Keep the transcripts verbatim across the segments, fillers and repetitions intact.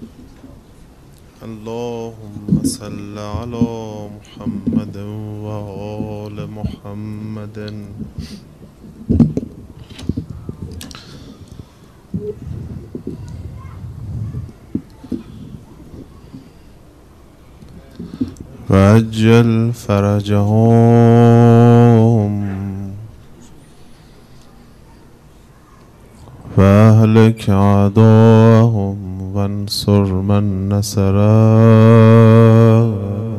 اللهم صل على محمد وآل محمد. وعجل فرجهم وأهلك أعداءهم وانصر من نصره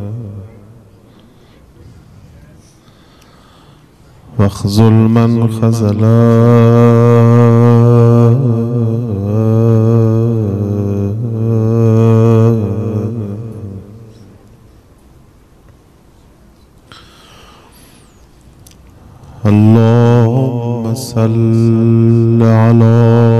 واخذل من خذله. اللهم صل على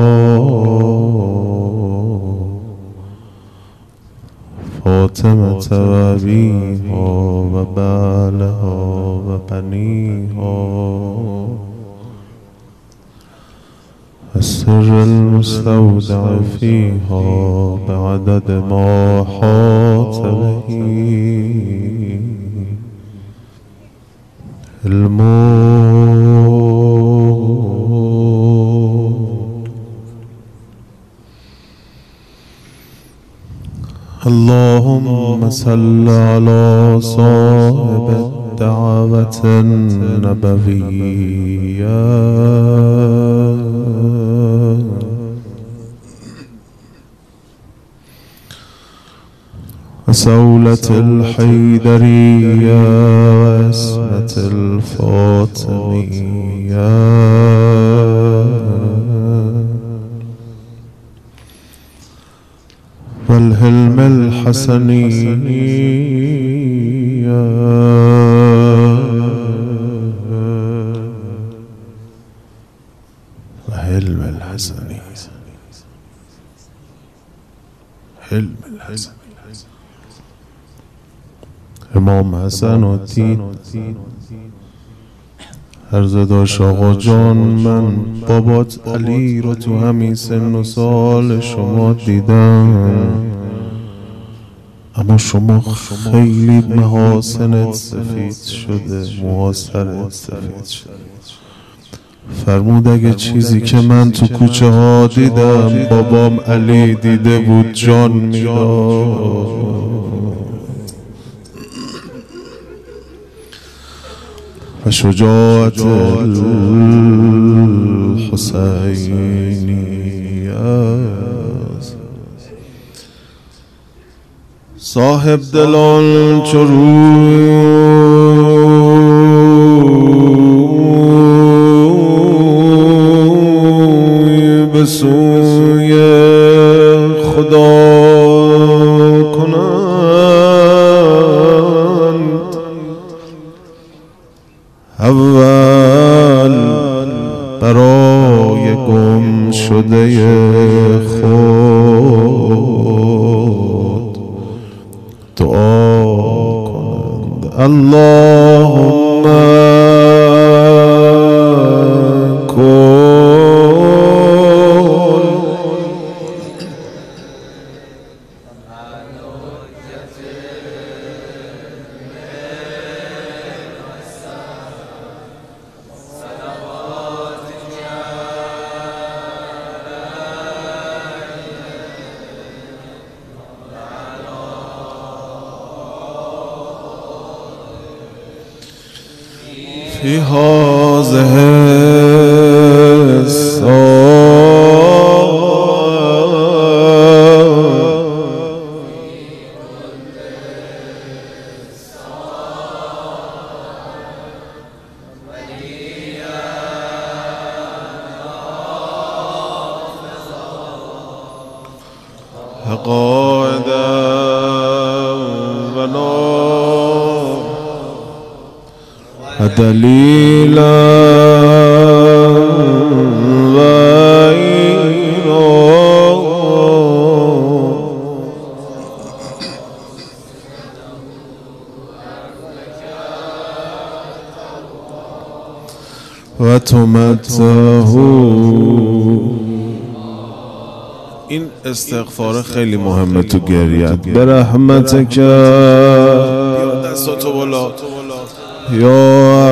فاطمة وأبيها وبالها وبنيها السر المستودع فيها بعدد ما حاط به الموت. اللهم صل على صاحب الدعوة النبوية وسولة الحيدرية واسمة الفاطمية والهلم الحسنية وهلم الحسنية هلم الحسنية. امام حسن الدین عرض داشت آقا جان من بابات علی رو تو همین سن و سال شما دیدم، اما شما خیلی محاسنت سفید شده، مواسرت سفید شده. فرمود اگه چیزی که من تو کوچه ها دیدم بابام علی دیده بود جان میداد. و شجاعت الحسینی است صاحب دلان چو روی به سوی خدا اول برای گم شده خود دعا کنند. اللهم کن في هذه الساعة قائدا ونور دليلا وعينا وتمته این استغفار خیلی مهمه تو گریت. به رحمتک دستاتو بالا یا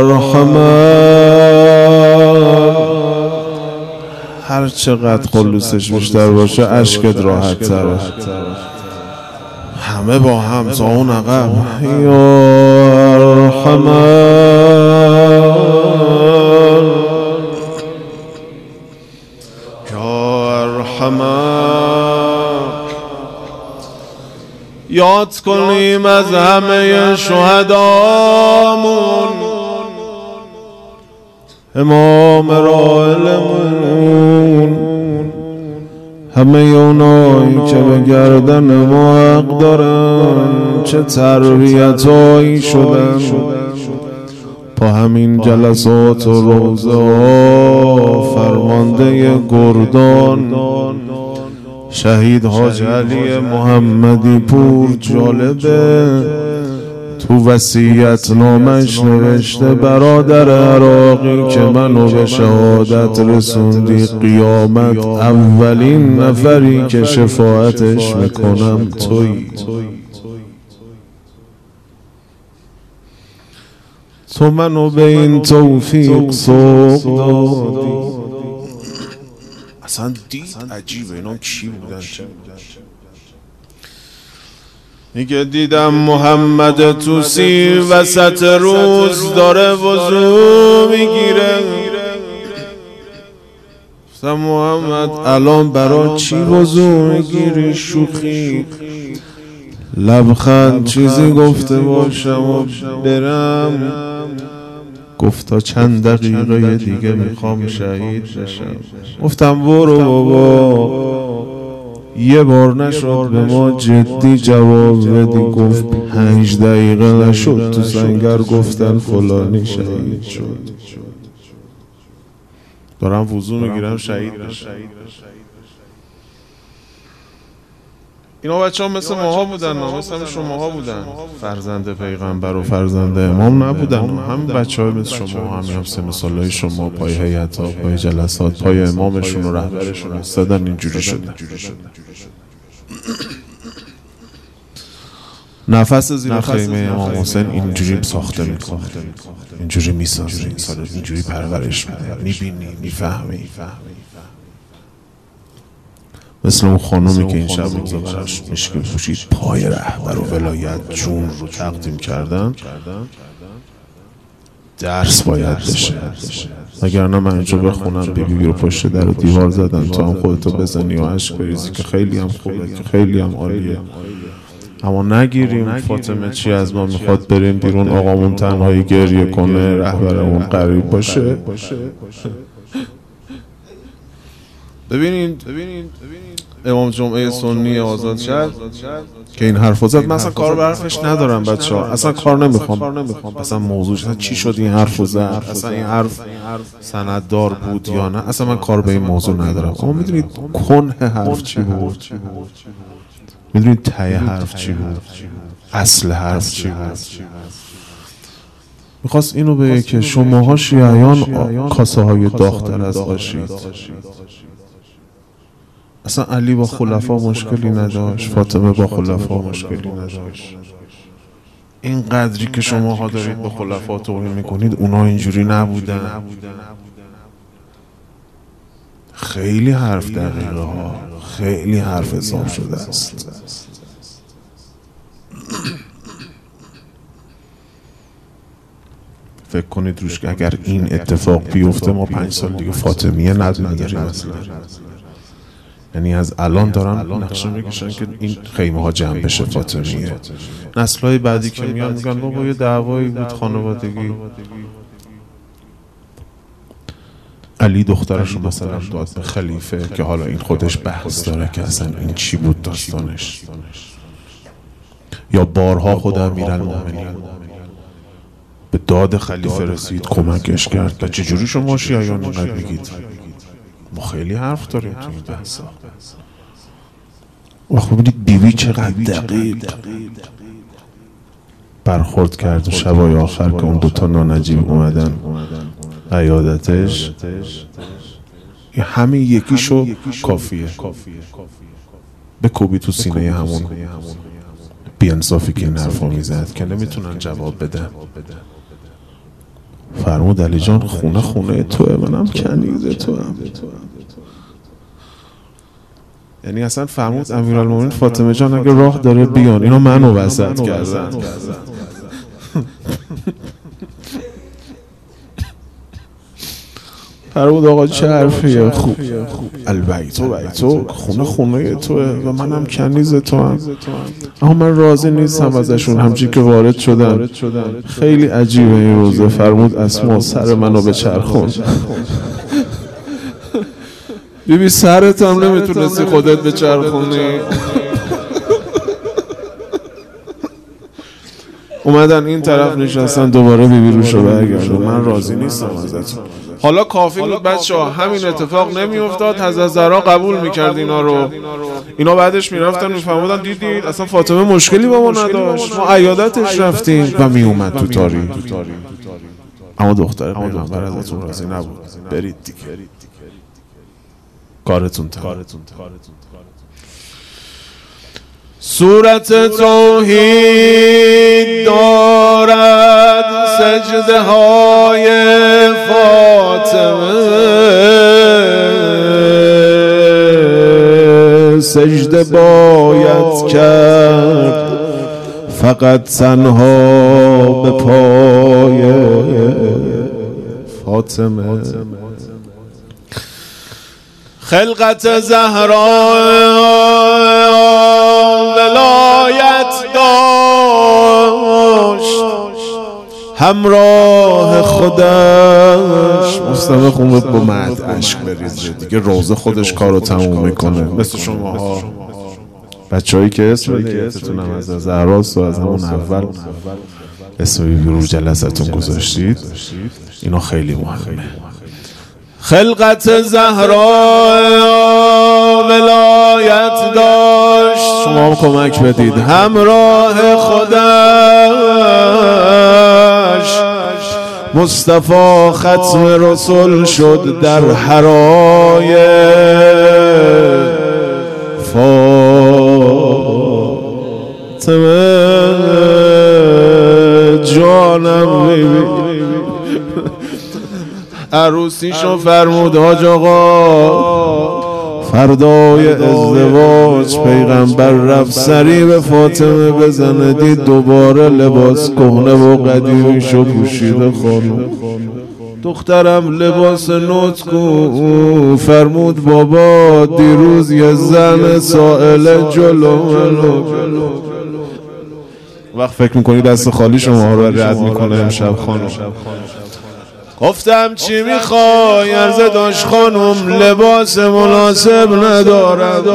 ارحمن. هر چقدر خلوصش بیشتر باشه اشکت راحت تره. همه با هم تا اون عقب. یا ارحمن یا ارحمن. یاد کنیم از همه شهدامون، امام رائلمون، همه اونایی که به گردن ما حق دارن، چه تربیتایی شدن با همین جلسات و روزه ها. فرمانده گردان شهید حاج علی محمدی پور جالبه تو وصیت نامش نوشته برادر عراقی که منو به شهادت رسوندی، قیامت اولین نفری که شفاعتش میکنم تویی. تو منو به این توفیق سوق دادی. اصلا دید عجیبه اینا چی بودن. میگه دیدم محمد توسی وسط روز داره وضو میگیره. گفتم محمد الان برای چی وضو میگیری؟ شوخی لبخند چیزی گفته باشم و برم. گفتا چند دقیقه دیگه میخوام شهید بشم. گفتم برو بابا. یه بار نشد به ما جدی جواب بدی. گفت پنج دقیقه نشد تو سنگر گفتن فلانی شهید شد. دارم وضو میگیرم شهید بشم. اینا بچه ها مثل ماها بودن، مثل شماها بودن. فرزند پیغمبر و فرزند امام نبودن. همین بچه های مثل شما، همین هم سه مثال شما پای هیئت ها، پای جلسات، پای امامشون و رهبرشون استادن اینجوری شدن. نفس زیر خیمه امام حسین اینجوری ساخته میکنه، اینجوری میسازه، اینجوری پرورش میده. میبینی، میفهمی. مثل اون خانومی که این شب روزا براش مشکل پوشید، پای رهبر و ولایت جون رو تقدیم کردن. درس باید بشه، وگرنه من اینجا بخونم بیبی رو پشت در و دیوار زدن تو هم خودتو بزنی و عشق بریزی که خیلی هم خوبه، که خیلی هم عالیه، اما نگیریم فاطمه چی از ما میخواد بریم بیرون آقامون تنهایی گریه کنه رهبرمون غریب باشه. ببینید امام جمعه سنی آزاد شد که این حرف زد. من اصلا کار به حرفش ندارم بچه ها، اصلا کار نمیخوام. اصلا موضوعش اصلا چی شد این حرف زد، اصلا این حرف سنددار بود یا نه، اصلا من کار به این موضوع ندارم. اما میدونید کنه حرف چی بود؟ میدونید ته حرف چی بود؟ اصل حرف چی بود؟ میخواست اینو بگه که شماها شیعیان کاسه های داغ‌تر از آشید. اصلا علی با خلفا مشکلی نداشت، فاطمه با خلفا مشکلی نداشت. این قدری که شماها دارید با خلفا توهین میکنید اونا اینجوری نبودن. خیلی حرف دقیقه ها، خیلی حرف حساب شده است. فکر کنید روش که اگر این اتفاق بیفته ما پنج سال دیگه فاطمیه نداریم اصلا. یعنی از الان دارن نقشه میکشن که این خیمه ها جمع بشه فاطمیه. نسل‌های بعدی که میان میگن بابا یه دعوایی بود خانوادگی. علی دخترش مثلا داد به خلیفه که حالا این خودش بحث داره که اصلا این چی بود داستانش. یا بارها خود امیرالمومنین به داد خلیفه رسید، کمکش کرد. و چجوری شما شیعیان اینقدر میگید؟ ما خیلی حرف داریم تو این بحثا. و خب ببینید بیوی چقدر دقیق برخورد کرد شبای آخر که اون دوتا نانجیب اومدن عیادتش. همین یکیشو کافیه به کوبی تو سینه همون بی‌انصافی که این حرفا میزد که نمیتونن جواب بدن. فرمود علی جان خونه خونه توه، منم کنیز توام. یعنی اصلا فرمود امیرالمومنین فاطمه جان اگه راه داره بیان، اینا منو وسط کردن. فرمود آقا چه حرفیه، خوب البیتو بیتو، خونه خونه توه و منم کنیز توام. اما من راضی نیستم ازشون همچین که وارد شدن. خیلی عجیبه این روزه. فرمود اسما سر منو بچرخون. بیبی سرت هم نمیتونستی خودت بچرخونی. اومدن این طرف نشستن، دوباره بیبی روشو برگردون من راضی نیستم ازتون. حالا کافی بود بچه ها همین اتفاق نمی افتاد، حضرت زهرا قبول میکرد اینا رو. اینا بعدش میرفتن میفهمودن دیدید اصلا فاطمه مشکلی با ما نداشت، ما عیادتش رفتیم و میومد تو تاریخ. اما دختر پیغمبر ازتون راضی نبود. برید دیگه، کارتون تمام. صورت توحید دارد سجده های فاطمه، سجده باید کرد فقط تنها به پای فاطمه. خلقت زهرا ولایت داشت همراه خودش. مصطفی خون با مد عشق بریزه دیگه، روزه خودش کارو تموم میکنه. مثل شما ها بچه هایی که اسم دیگهتون هم از زهراست و از همون اول اسمی رو جلستون گذاشتید، اینا خیلی مهمه. خلقت زهرا ولایت داشت، شما هم کمک بدید، همراه خودش. مصطفی ختم رسول شد در حرای فاطمه. جانم بیبی عروسیشو فرمود حاج آقا فردای ازدواج پیغمبر رفت سری به فاطمه بزنه، دید دوباره لباس کهنه و قدیمیشو پوشیده خانم. دخترم لباس نوت کو. فرمود بابا دیروز یه زن سائله جلو منو. وقت فکر میکنی دست خالی شما رو رد میکنه امشب خانم. گفتم چی میخوای؟ عرضه داشت خانم لباس مناسب ندارم.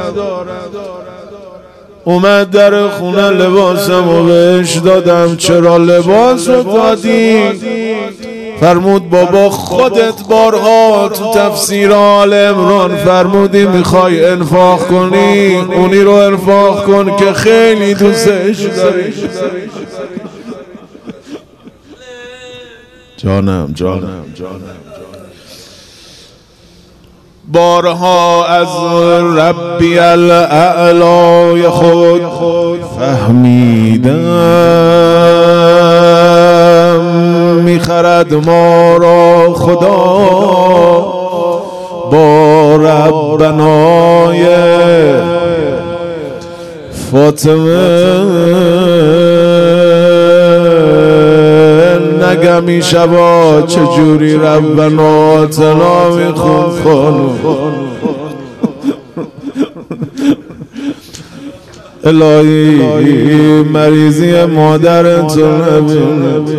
اومد در خونه لباسمو بهش دادم. چرا لباسو دادی؟ فرمود بابا خودت بارها تو تفسیر آل عمران فرمودی میخوای انفاق کنی، اونی رو انفاق کن که خیلی دوستش داری. جانم جانم جانم بارها از ربی الاعلای خود فهمیدم، میخرد ما را خدا با ربنای فاطمه. نگمی شبا چجوری ربنا آتنا میخون خانم. الهی مریضی مادرتون نبین،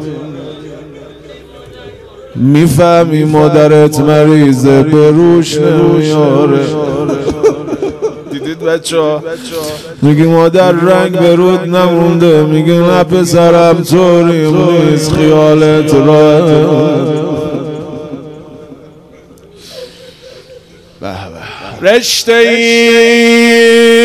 میفهمی مادرت مریضه به روش نمیاره. دیدید بچه ها میگی مادر رنگ به رود نمونده، میگی نه پسرم طوری نیست خیالت راحت. رشته ای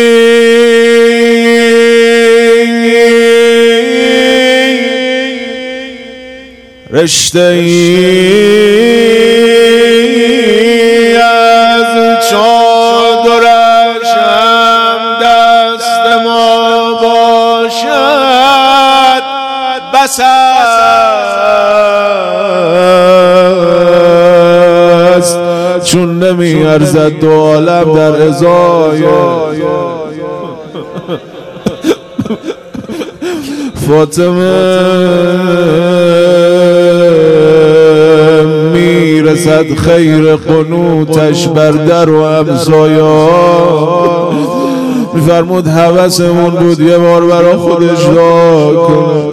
رشته ای بس است چون نمی ارزد دو عالم در ازای فاطمه میرسد خیر قنوتش بر در و همسایا. میفرمود هوسمون بود یه بار برا خودش دعا کنه.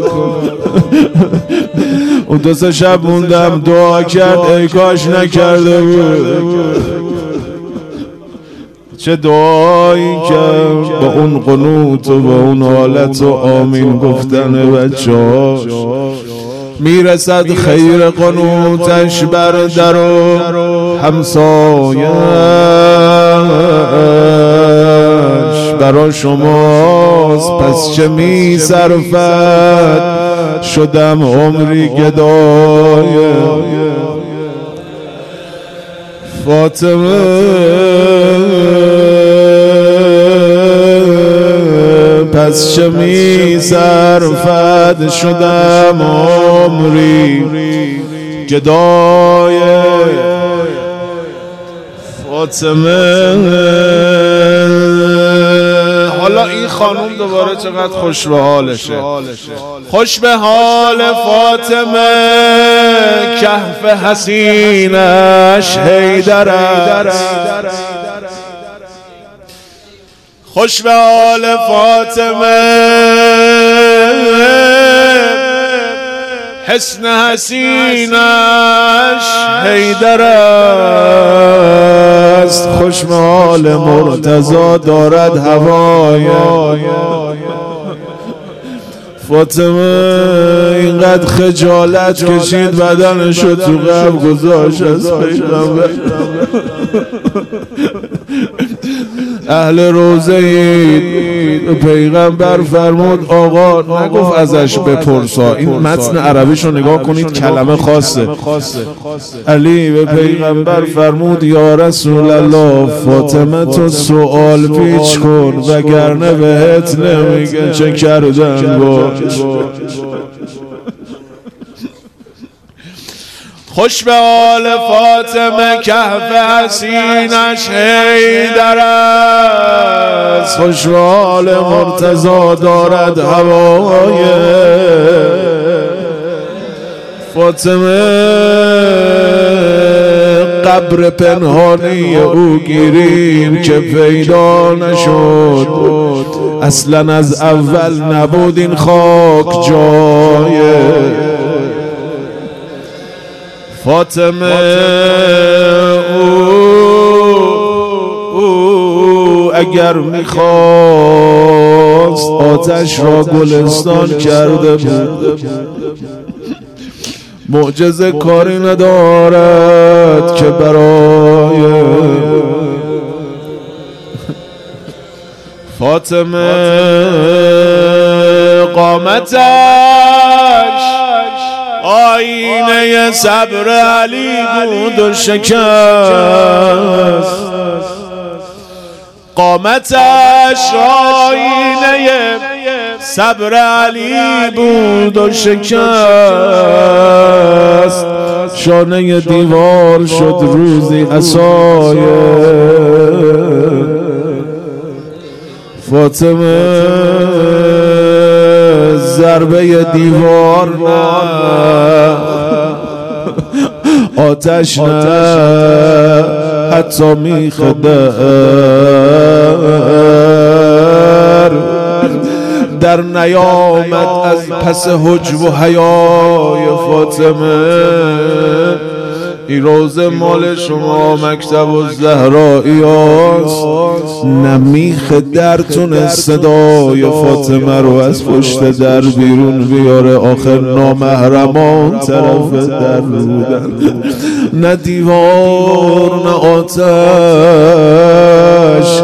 اون دو سه شب موندم دعا کرد ای کاش نکرده بود. چه دعایی کرد با اون قنوت و با اون حالت و آمین گفتن بچه‌ها. میرسد خیر قنوتش بر در و همسایش برا شماست پس چه می صرفد شدم عمری گدای فاطمه پس چه می صرفد شدم عمری گدای فاطمه. حالا این خانوم دوباره چقدر خوش به حالشه، خوش به حال فاطمه کهف حسینش حیدر است. خوش به حال فاطمه حسن حسینش حیدر است. خوش به حال مرتضی دارد هوای فاطمه. اینقدر خجالت کشید بدنشو تو قبر گذاشت از پیغمبر. اهل روزه اید پیغمبر فرمود آقا نگفت ازش بپرسا، این متن عربیشو نگاه کنید کلمه خاصه. علی به پیغمبر فرمود یا رسول الله فاطمه تو سوال پیچ کن وگرنه بهت نمیگه چه کردن باش. خوش به حال فاطمه کهف حسینش حیدر است. خوش به حال مرتضی دارد هوای فاطمه. قبر پنهانی او گیریم که پیدا نشد، اصلا از اول نبود این خاک جای فاطمه. او, او اگر میخواست آتش را گلستان کرده بود. معجزه کاری ندارد که برای فاطمه قامتش آینه صبر علی بود و شکست. قامتش آینه صبر علی بود و شکست. شانه دیوار شد روزی عصای فاطمه. ضربه دیوار نه آتش نه حتی میخ در نیامد از پس حجب و حیای فاطمه. این روزه مال شما مکتب و زهرایی هاست. نمیخ در تونست صدای فاطمه رو از پشت در بیرون بیاره. آخر نامحرمان طرف در بودن، نه دیوار نه آتش.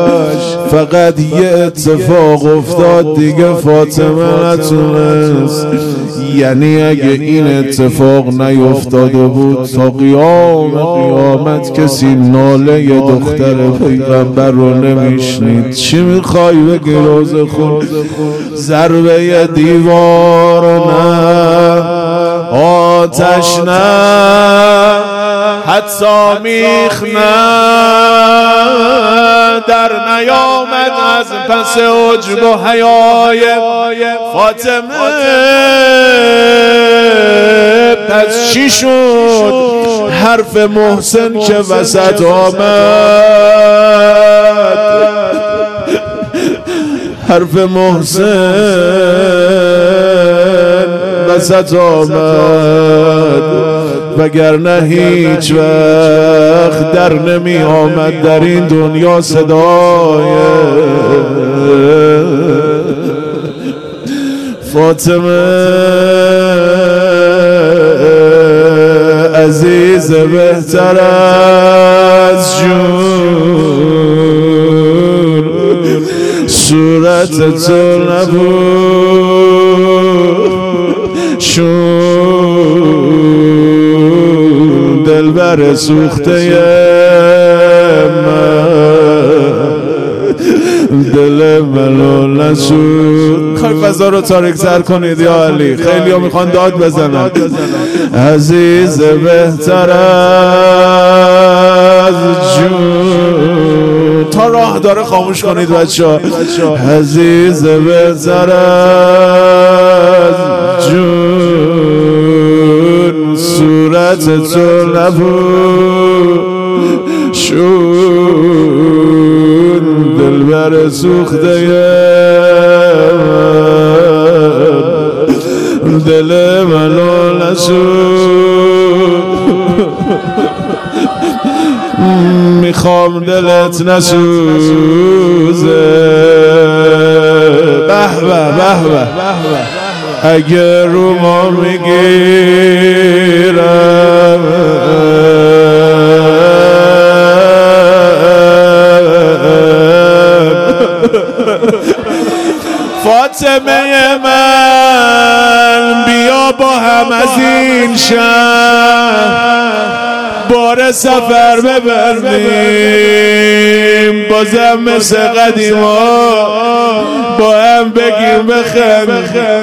فقط یه اتفاق افتاد دیگه فاطمه نتونست یعنی اگه این اتفاق نیفتاده بود تا قیام قیامت کسی ناله ی دختر پیغمبر رو نمیشنید. چی میخوای بگی روز خون؟ ضربه ی دیوار نه، آتش نه، حتی میخ نه، در نیامد از پس عجب و حیای فاطمه. پس چی شد؟ حرف محسن که وسط آمد، حرف محسن وسط آمد، وگرنه هیچ وقت در نمی آمد در این دنیا صدای فاطمه عزیز بهتر از جون، صورت تو نبود شون، دلبر سوخته من، دل منو نسود. خواهی فضا رو تاریک تر کنید یا علی، خیلی ها میخوان داد بزنن. عزیز بهتر از جون، تا راه داره خاموش کنید بچه ها. عزیز بهتر از جون، صورت تو نبود شون، دلبر سوخته من، دل منو نسود. میخوام دلت نسوزه، به به به به، اگه رو ما میگیرم فاطمه من، بیا با هم از این شهر بار سفر ببریم، بازم مثل قدیما با هم بگیم بخند.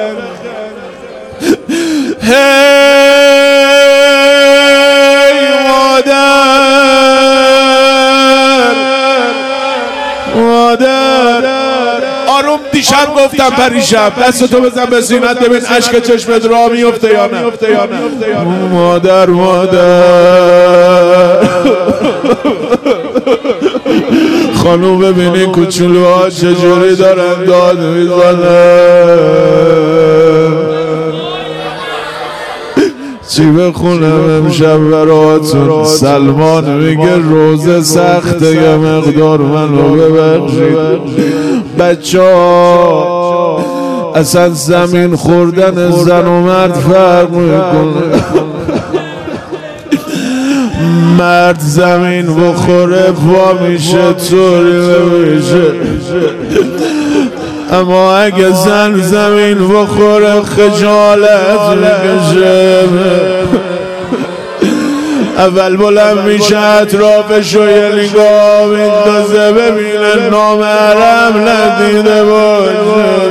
هی مادر مادر، آروم دیشب گفتم پریشب، دستتو بزن به سینت ببین اشک چشمت را میفته یا نه. مادر مادر خانوم ببینی کوچولوها چجوری دارن داد میزنن. چی بخونم امشب براتون؟ سلمان میگه روزه سخته یه مقدار منو ببخشید. بچه ها اصلا زمین خوردن زن و مرد فرق میکنه. مرد زمین بخوره پا میشه طوری نمیشه، اما اگه زن زمین بخوره خجالت میکشه. اول بلند میشه اطرافشو یه نگاه میندازه ببینه نامحرم ندیده باشه.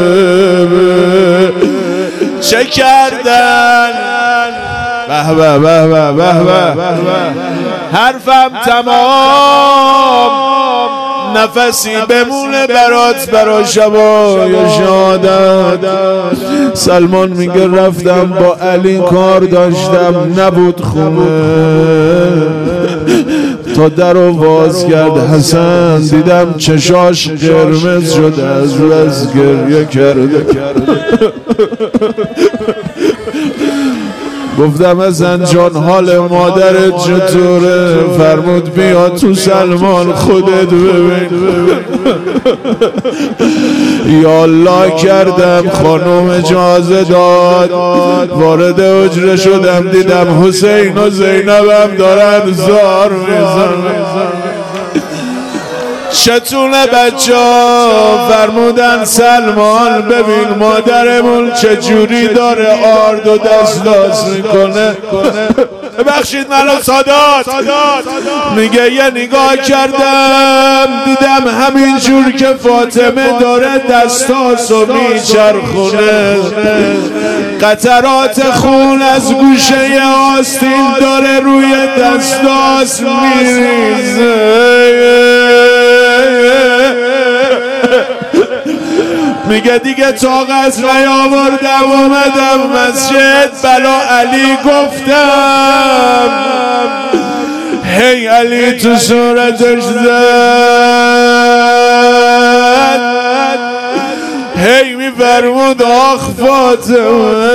چه کردن؟ به به به به به به، حرفم تمام، نفسی بمونه برات برا شبای شهادت. سلمان میگه رفتم با علی کار داشتم نبود خونه، تا در رو باز کرد حسن دیدم چشاش قرمز شده از بس گریه کرده. گفتم حسن جان حال مادرت چطوره؟ فرمود بیا تو سلمان خودت ببین. یالله کردم خانوم اجازه داد، وارد حجره شدم دیدم حسین و زینبم دارن زار میزنن. چتونه بچه ها فرمودن سلمان ببین مادرمون چجوری داره آرد و دستاز میکنه. ببخشید منو سادات میگه یه نگاه کردم دیدم همین جور که فاطمه داره دستاسو میچرخونه قطرات خون از گوشه آستین داره روی دستاس میریزه. میگه دیگه طاقت نیاوردم اومدم مسجد بلا علی گفتم هی علی تو صورتش زد هی میفرمود آخ فاطمه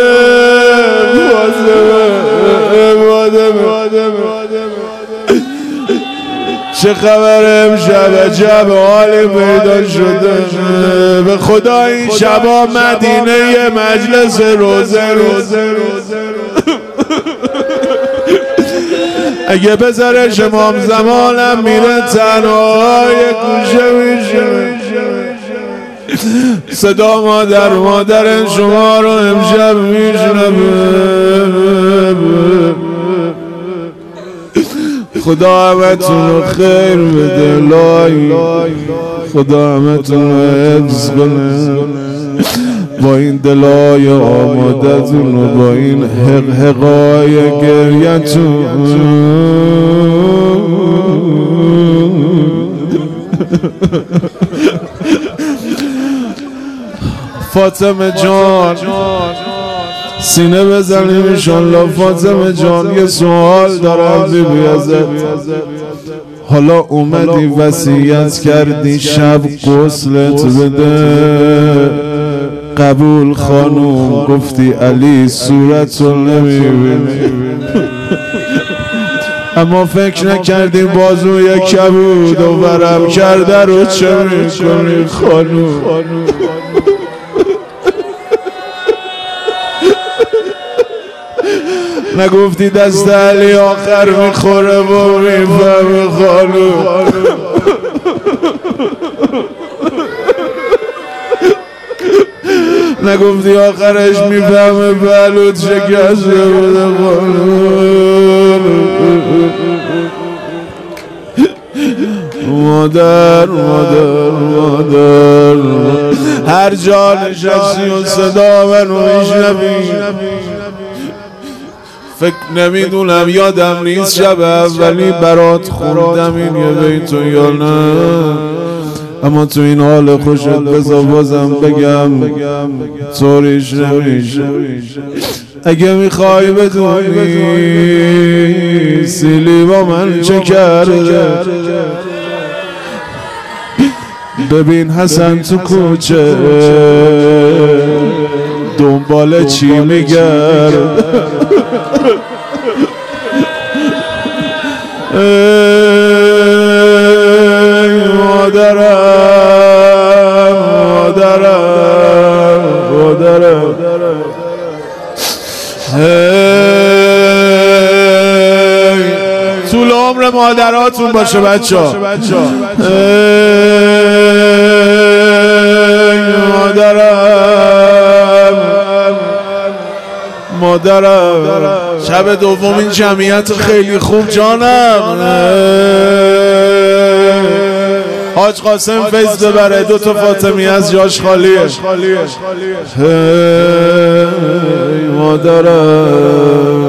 چه خبر امشب عجب حالی پیدا شده به خدا این شبا مدینه مجلس روزه روزه اگه بذاره شمام زمانم میره تنهای گوشه میشه صدا مادر مادر شما رو امشب میشنوه. خدا همتون رو خیر بده الهی خدا همتون رو حفظ کنه با این دلای آمادتون و با این حق حقای گریتون. فاطمه جان سینه بزنیم انشالله. فاطمه جان یه سوال دارم بیبی ازت. حالا اومدی وصیت کردی شب غسلت بده قبول خانوم گفتی علی صورتو نمیبینی اما فکر نکردی بازوی کبود و ورم کرده رو چه میکنی خانوم. نگفتی دست علی آخر میخوره و میفهم خانوم. نگفتی آخرش میفهمه بلوت شکسته بوده خانوم. مادر مادر مادر هر جا نشستی و صدا منو میشنوی فکر نمیدونم یادم نیست شب اولی برات خوندم این یه بیتو یا نه اما تو این حال خوشت بذار بازم بگم طوریش نمیشه. اگه میخوای بدونی سیلی با من چه کرده ببین حسن تو کوچه دنبال چی میگرد ای مادرم مادرم مادرم طول عمر مادراتون باشه بچه ها. ای مادرم مادرم شب دوم این جمعیت خیلی خوب جانم حاج قاسم فیض ببره دو تا فاطمی از جاش خالیه. ای مادرم